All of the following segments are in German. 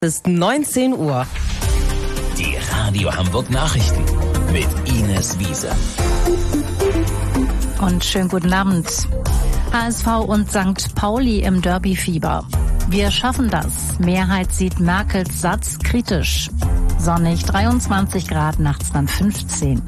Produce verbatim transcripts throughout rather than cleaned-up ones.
Ist neunzehn Uhr. Die Radio Hamburg Nachrichten mit Ines Wiese. Und schönen guten Abend. H S V und Sankt Pauli im Derby-Fieber. Wir schaffen das. Mehrheit sieht Merkels Satz kritisch. Sonnig dreiundzwanzig Grad, nachts dann fünfzehn.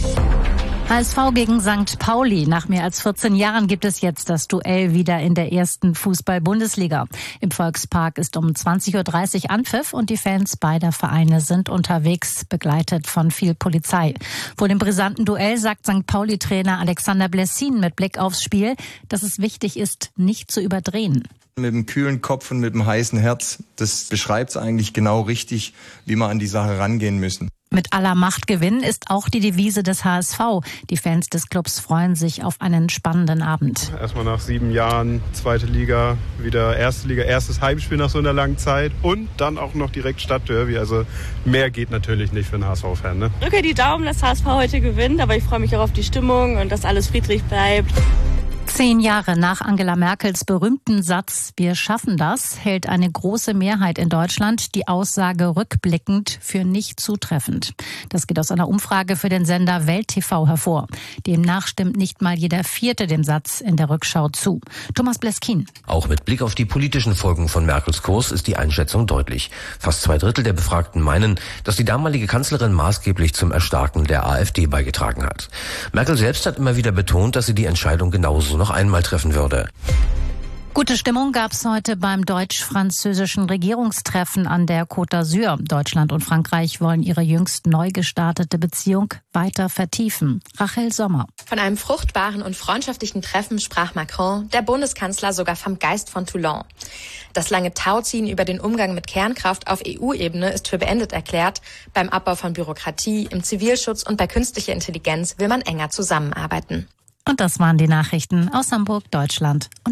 H S V gegen Sankt Pauli. Nach mehr als vierzehn Jahren gibt es jetzt das Duell wieder in der ersten Fußball-Bundesliga. Im Volkspark ist um zwanzig Uhr dreißig Anpfiff und die Fans beider Vereine sind unterwegs, begleitet von viel Polizei. Vor dem brisanten Duell sagt Sankt Pauli-Trainer Alexander Blessin mit Blick aufs Spiel, dass es wichtig ist, nicht zu überdrehen. Mit dem kühlen Kopf und mit dem heißen Herz, das beschreibt es eigentlich genau richtig, wie wir an die Sache rangehen müssen. Mit aller Macht gewinnen ist auch die Devise des H S V. Die Fans des Clubs freuen sich auf einen spannenden Abend. Erstmal nach sieben Jahren zweite Liga, wieder erste Liga, erstes Heimspiel nach so einer langen Zeit und dann auch noch direkt Stadtderby. Also mehr geht natürlich nicht für einen H S V-Fan. Ne? Drücke die Daumen, dass H S V heute gewinnt, aber ich freue mich auch auf die Stimmung und dass alles friedlich bleibt. Zehn Jahre nach Angela Merkels berühmten Satz „Wir schaffen das" hält eine große Mehrheit in Deutschland die Aussage rückblickend für nicht zutreffend. Das geht aus einer Umfrage für den Sender Welt T V hervor. Demnach stimmt nicht mal jeder Vierte dem Satz in der Rückschau zu. Thomas Bleskin. Auch mit Blick auf die politischen Folgen von Merkels Kurs ist die Einschätzung deutlich. Fast zwei Drittel der Befragten meinen, dass die damalige Kanzlerin maßgeblich zum Erstarken der AfD beigetragen hat. Merkel selbst hat immer wieder betont, dass sie die Entscheidung genauso noch einmal treffen würde. Gute Stimmung gab es heute beim deutsch-französischen Regierungstreffen an der Côte d'Azur. Deutschland und Frankreich wollen ihre jüngst neu gestartete Beziehung weiter vertiefen. Rachel Sommer. Von einem fruchtbaren und freundschaftlichen Treffen sprach Macron, der Bundeskanzler sogar vom Geist von Toulon. Das lange Tauziehen über den Umgang mit Kernkraft auf E U-Ebene ist für beendet erklärt. Beim Abbau von Bürokratie, im Zivilschutz und bei künstlicher Intelligenz will man enger zusammenarbeiten. Und das waren die Nachrichten aus Hamburg, Deutschland und